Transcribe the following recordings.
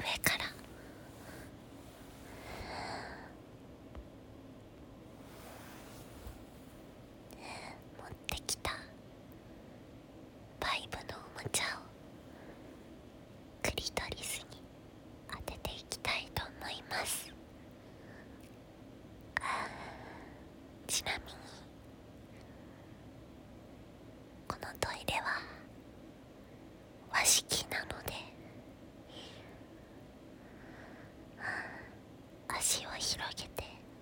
から持ってきたバイブのおもちゃをクリトリスに当てていきたいと思います。ちなみにこのトイレは和式なので足を広げて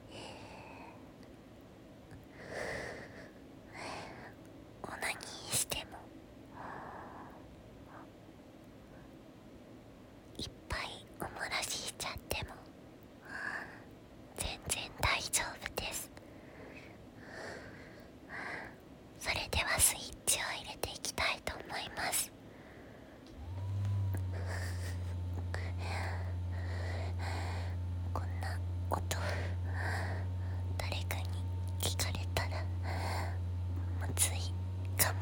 オナニーしてもいっぱいおもらししちゃっても全然大丈夫です。それではスイッチを入れていきたいと思います。こんな音誰かに聞かれたらむずいかも。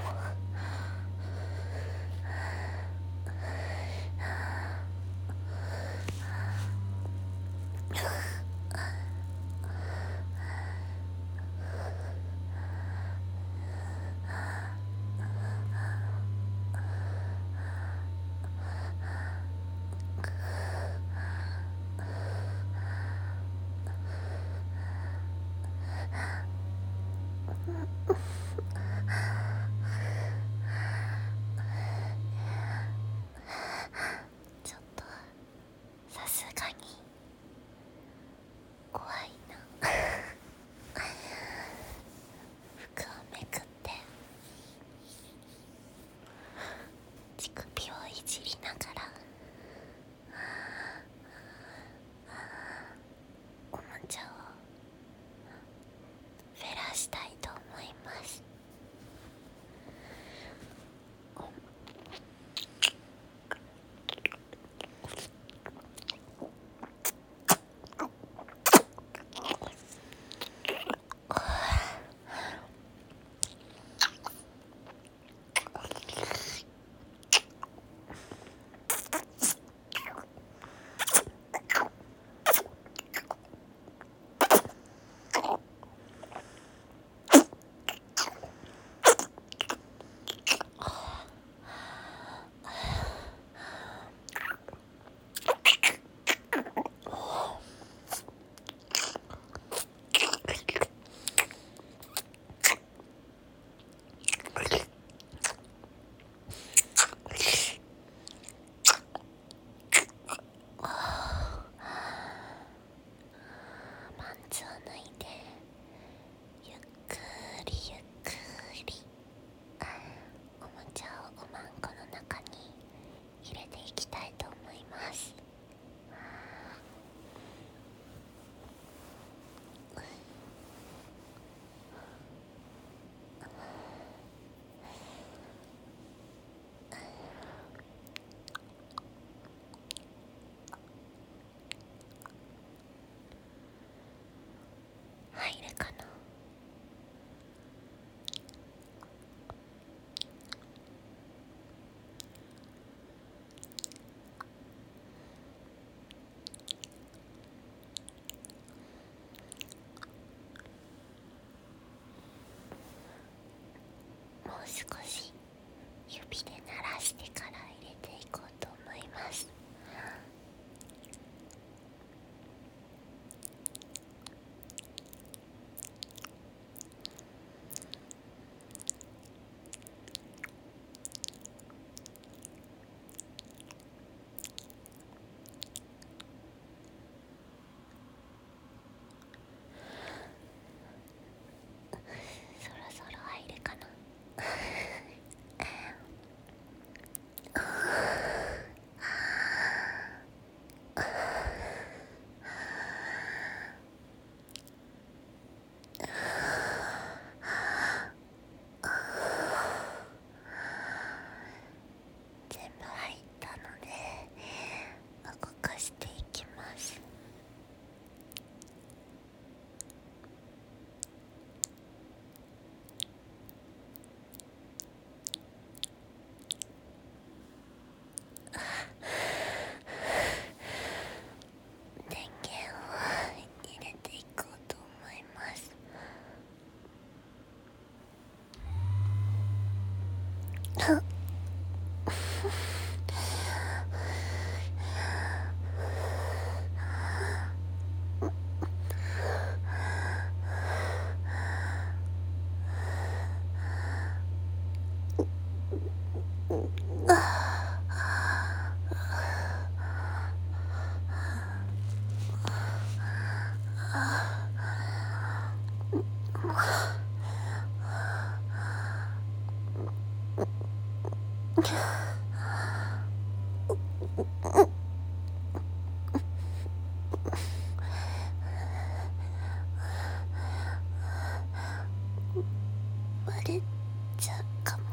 バレちゃうかも。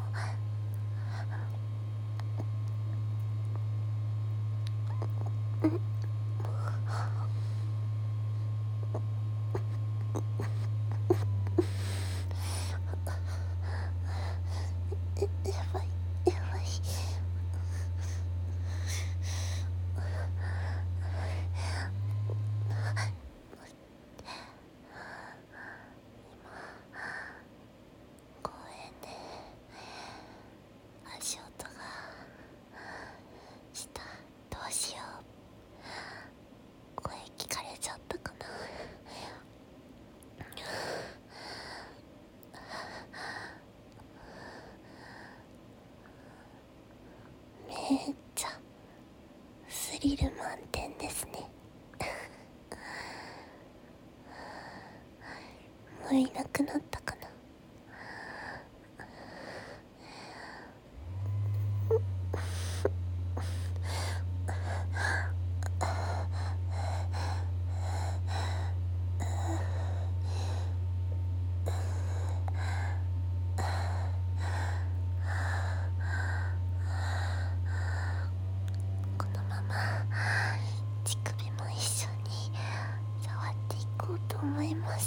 やばいやばい。公園で足音がした。どうしよう。声聞かれちゃったかな。めっちゃスリル満点ですね。もういなくなったかな。このまま乳首も一緒に触っていこうと思います。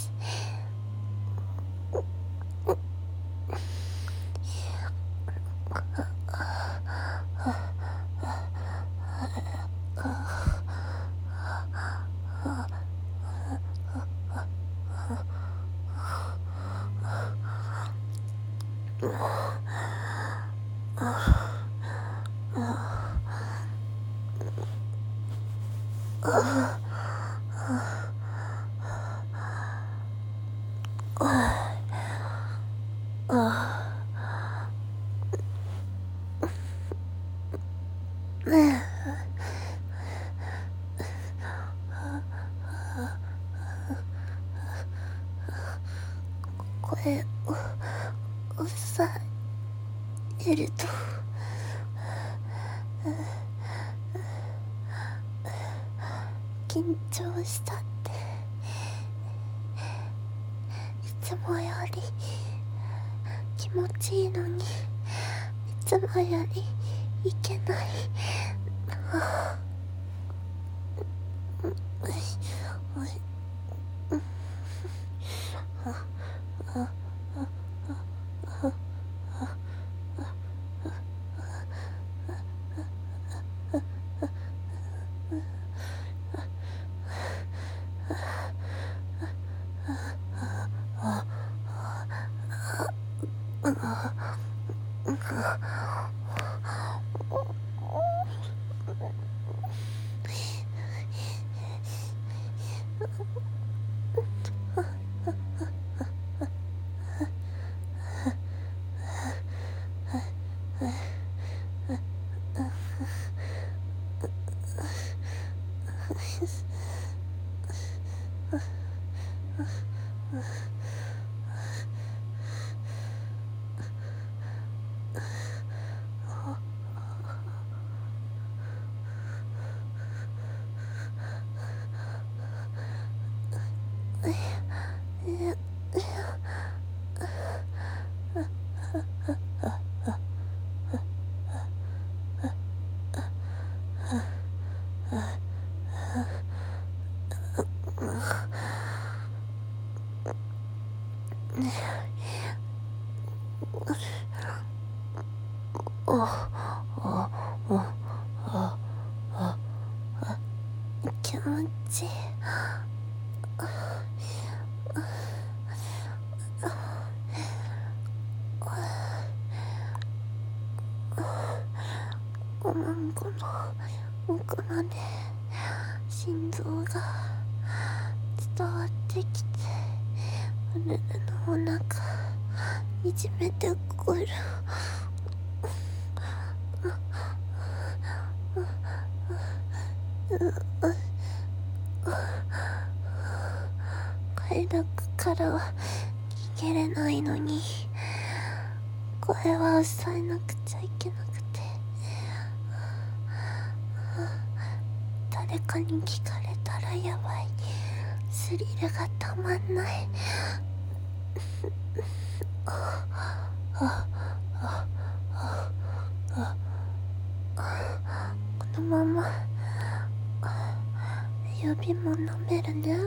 声を抑えると緊張したっていつもより気持ちいいのにいつもよりいけない。気持ちいい。 おまんこの奥まで心臓が伝わってきて、うるるのお腹いじめてくる。快楽からは逃げれないのに、声は抑えなくちゃいけなくて、誰かに聞かれたらやばい。スリルがたまんない。このまま指も飲めるね。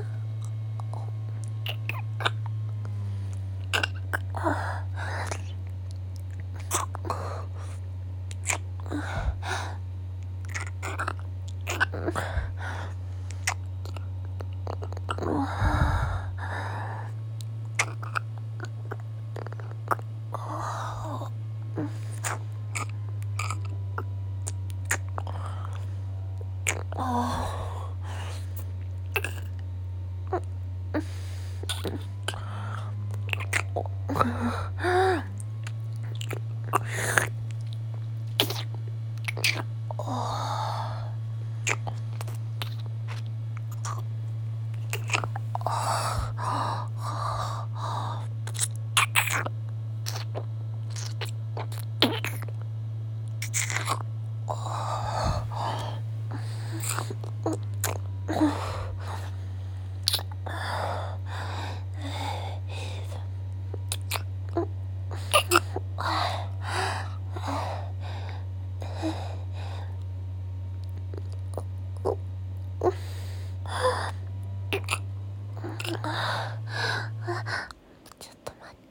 ちょっと待って。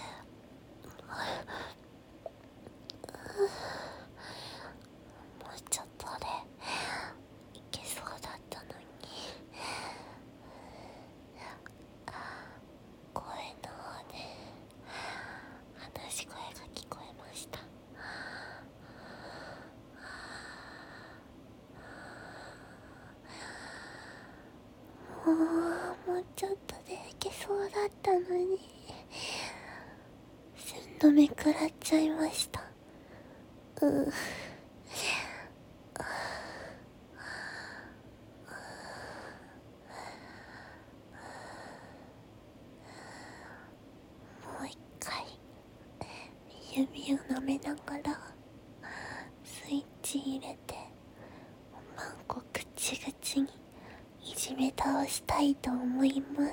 もうちょっとでいけそうだったのに。声の方で話し声が聞こえました。もうちょっとでいけそうだったのに、寸止め食らっちゃいました。もう一回指を舐めながらスイッチ入れて、おまんこぐちぐちにいじめ倒したいと思います。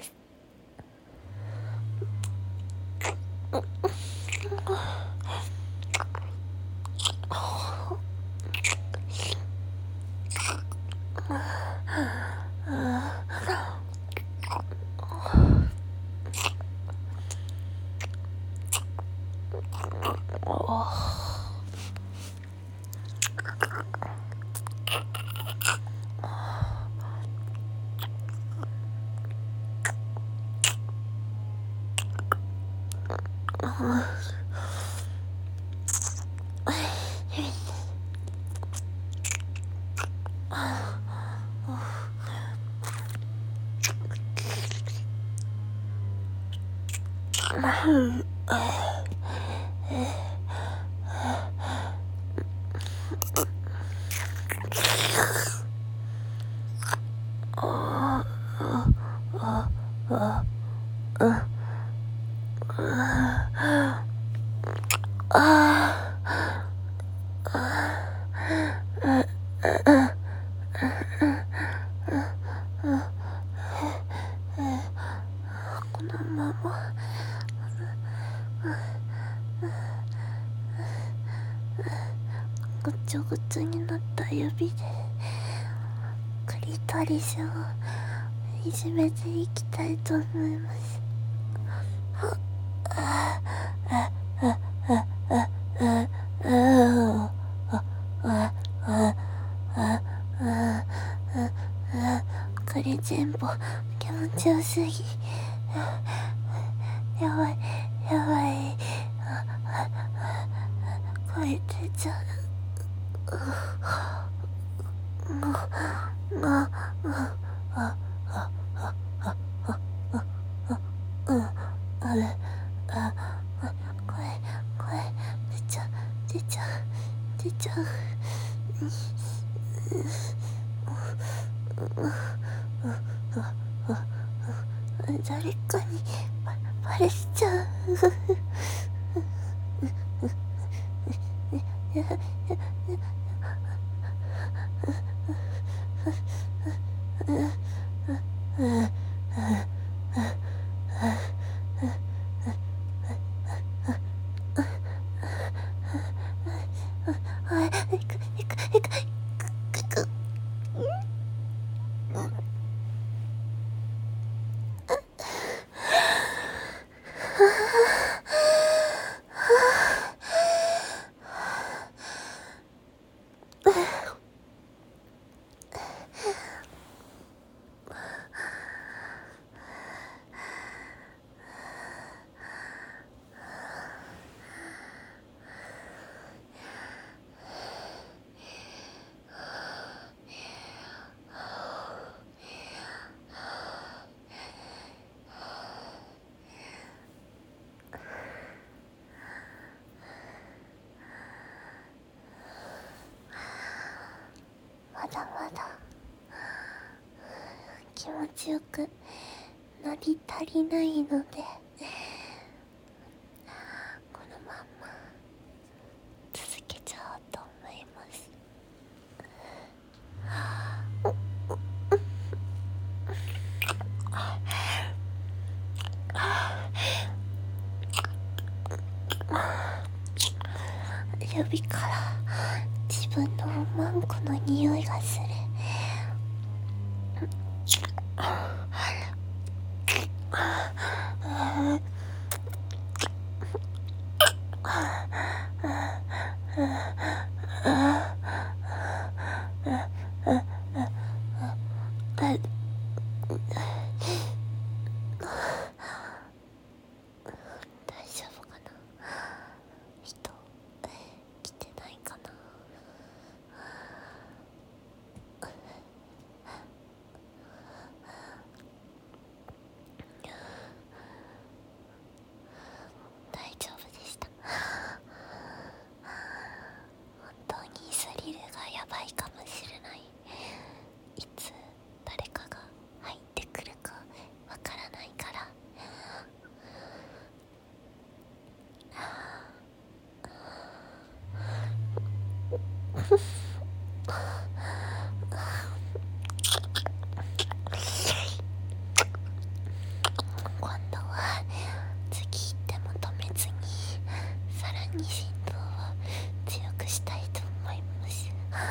このままぐちょぐちょになった指でクリトリスをいじめていきたいと思います。これ全部気持ちよすぎ。やばいやばい、声出ちゃう。 出ちゃう。誰かにバレちゃう。まだまだ気持ちよくなり足りないので、このまんま続けちゃおうと思います。指から自分のマンコの匂いがする。大丈夫かな、人来てないかな。大丈夫でした。本当にスリルがやばいかもしれない。いつ誰かが入ってくるかわからないから。今度は次行っても止めずに、さらに振動を強くしたいと思います。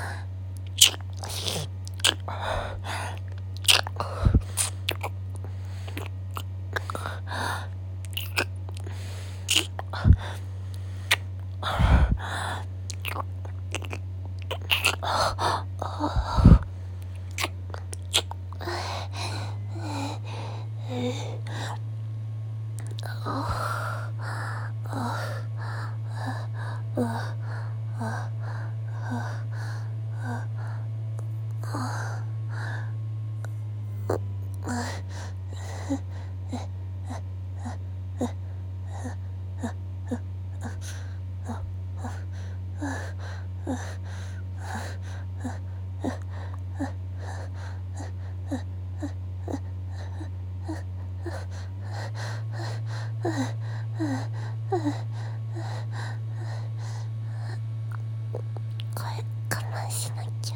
これ我慢しなきゃ。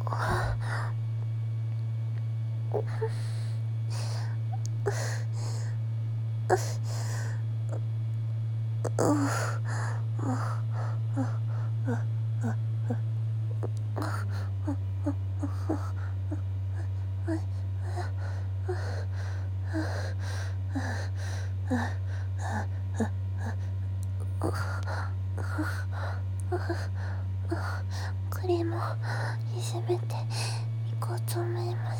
これもいじめていこうと思います。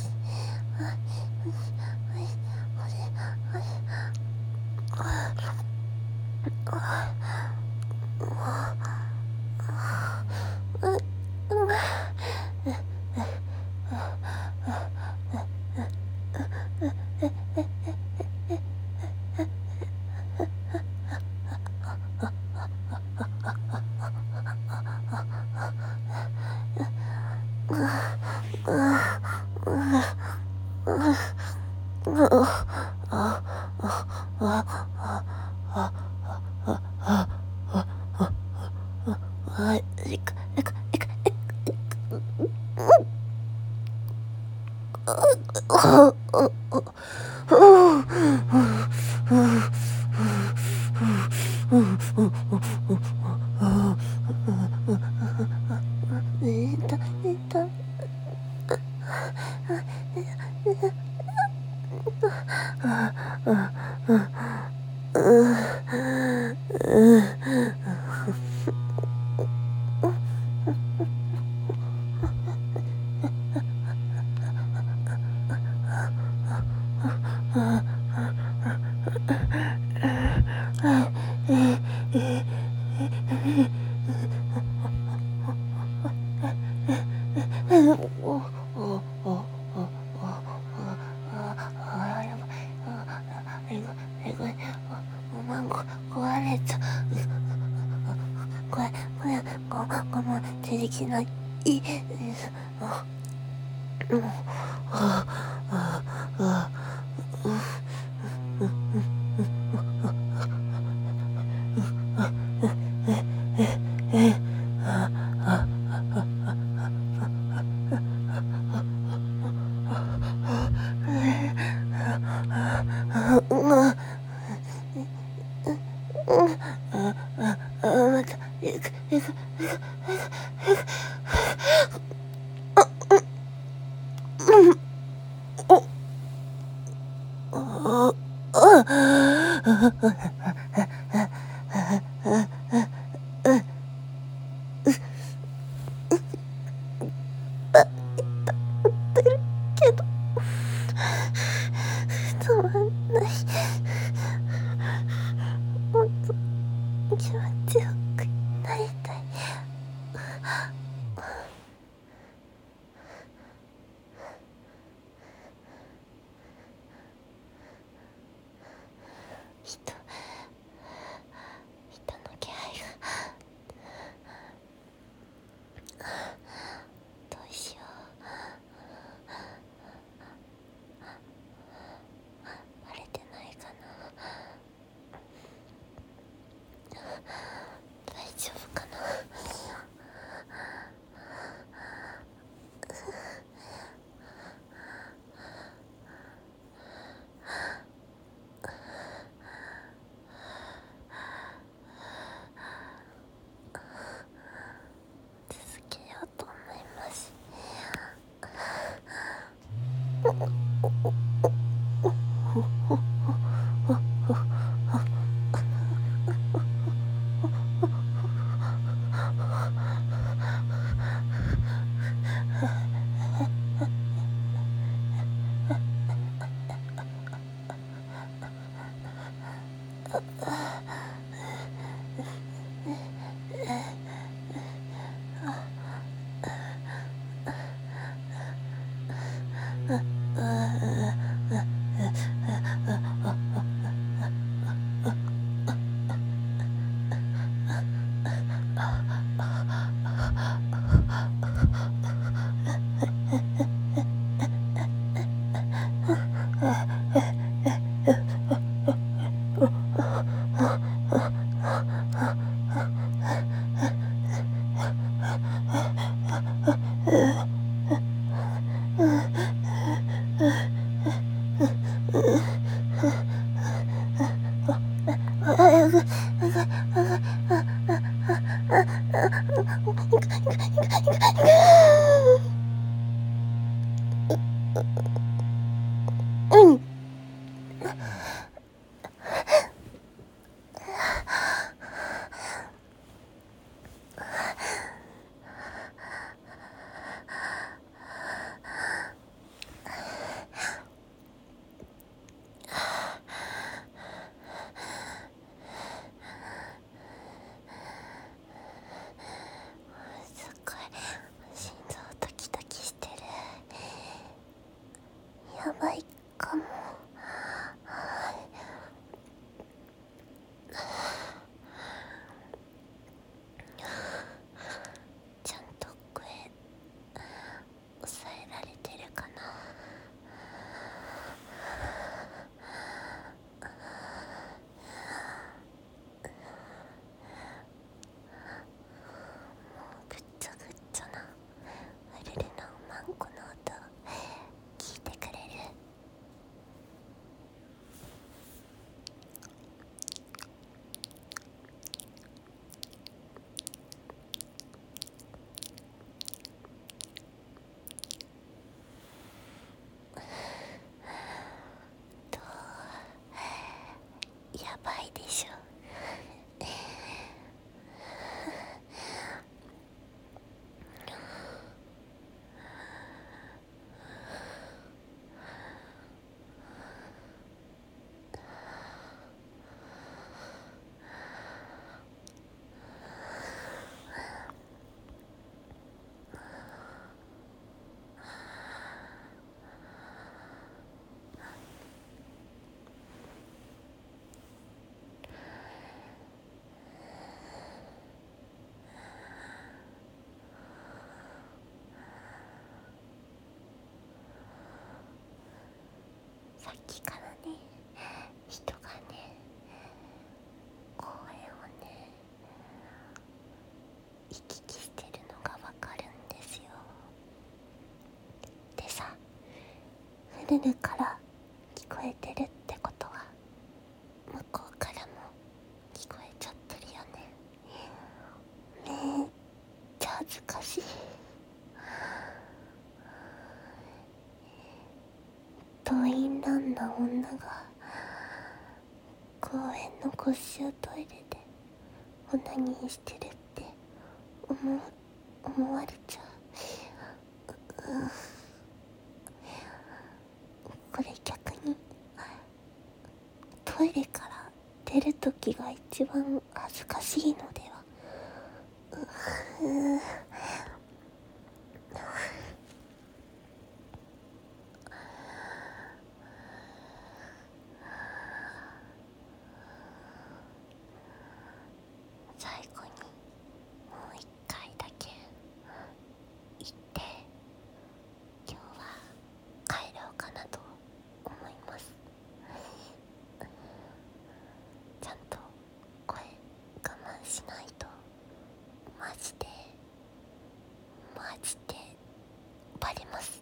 できない。止まんない。もっと気持ちよくなりたい。人の気配が。どうしよう。バレてないかな。大丈夫かな。続けようと思います。 ごい心臓ドキドキしてる。やばいかも。ちゃんと声抑えられてるかな。ぐっちゃぐっちゃなウルルのマンコの音聞いてくれる？とやばいでしょ。さっきからね、人がね、声をね、行き来してるのがわかるんですよ。でさ、フルルから聞こえてるってことは、向こうからも聞こえちゃってるよね。めっちゃ恥ずかしい。トインランな女が公園の公衆トイレでオナニーしてるって思われちゃう。これ逆にトイレから出るときが一番恥ずかしいのでは。最後にもう一回だけ言って今日は帰ろうかなと思います。ちゃんと声我慢しないとマジでバレます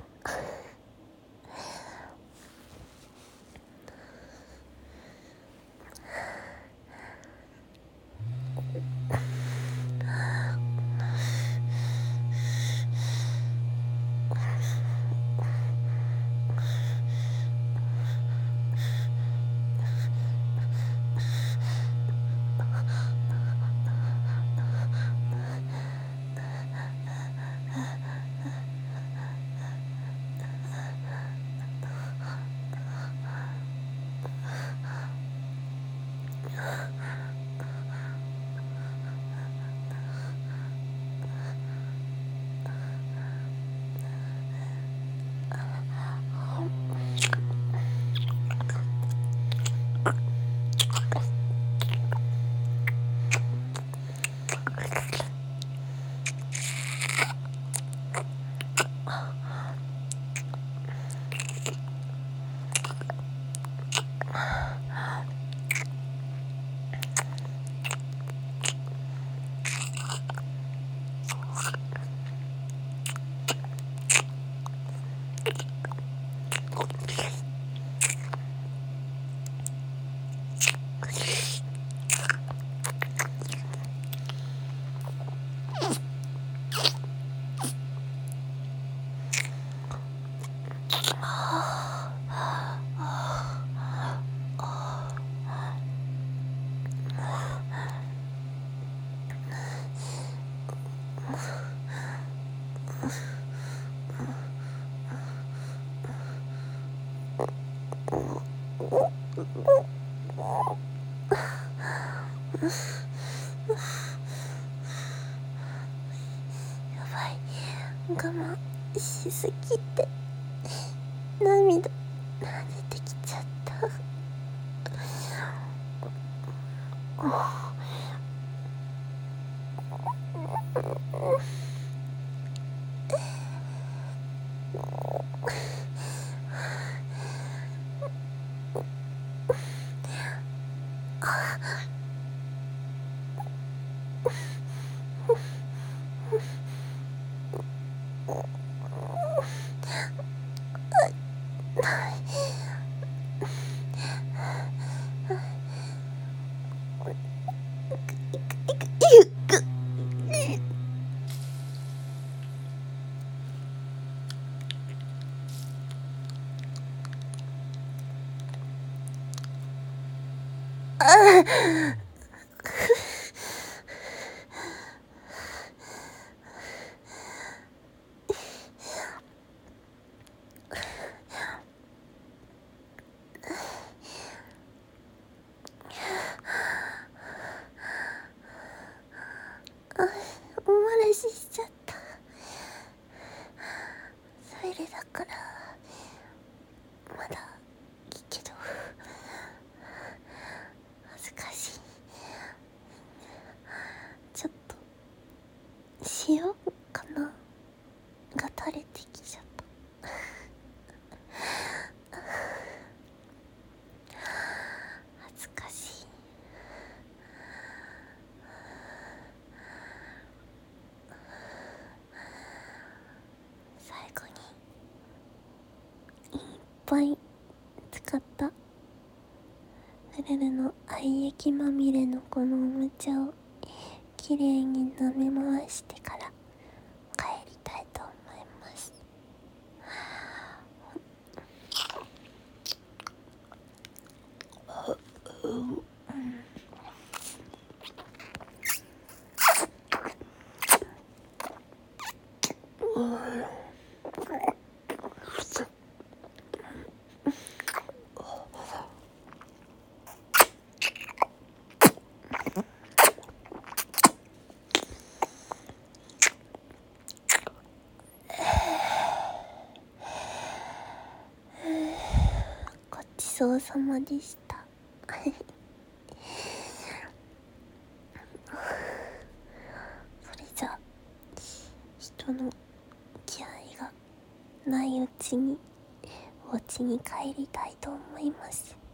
我慢しすぎて涙出てきちゃった。お漏らししちゃった。トイレだからまだいいけど恥ずかしい。ちょっと塩かなが垂れてきちゃった。恥ずかしい。最後にいっぱい使ったフレルの愛液まみれのこのおもちゃをきれいに舐め回してから帰りたいと思います。ごちそうさまでした。それじゃ人の気合がないうちにお家に帰りたいと思います。